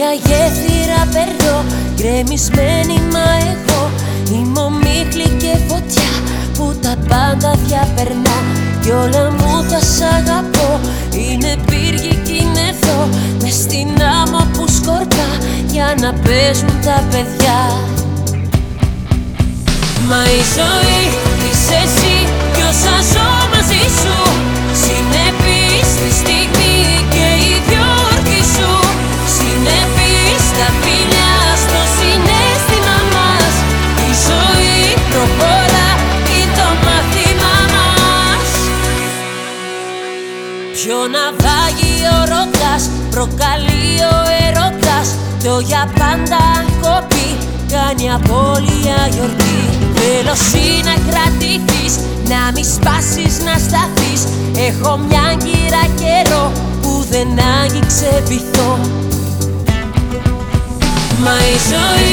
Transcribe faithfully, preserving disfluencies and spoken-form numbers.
μια γέφυρα περνώ, γκρεμισμένη μα εγώ είμαι ομίχλη και φωτιά που τα πάντα διαπερνά. Κι όλα μου θα σ' αγαπώ, είναι πύργη κι είναι εδώ μες στην άμμο που σκορπά για να παίζουν τα παιδιά. Μα η ζωή είσαι εσύ κι όσα ζω μαζί σου, συνεπείς στη στιγμή και η διόρκη σου, συνεπείς τα φιλιά στο συναίσθημα μας. Η ζωή προχωρά, είναι το μάθημα μας. Ποιο ναυάγιο ρωτάς, προκαλεί ο ερωτάς, το για πάντα κοπεί, κάνει απώλεια γιορτή. Θέλω εσύ να κρατηθείς, να μη σπάσεις, να σταθείς. Έχω μια άγκυρα καιρό που δεν άγγιξε βυθό. Μα η ζωή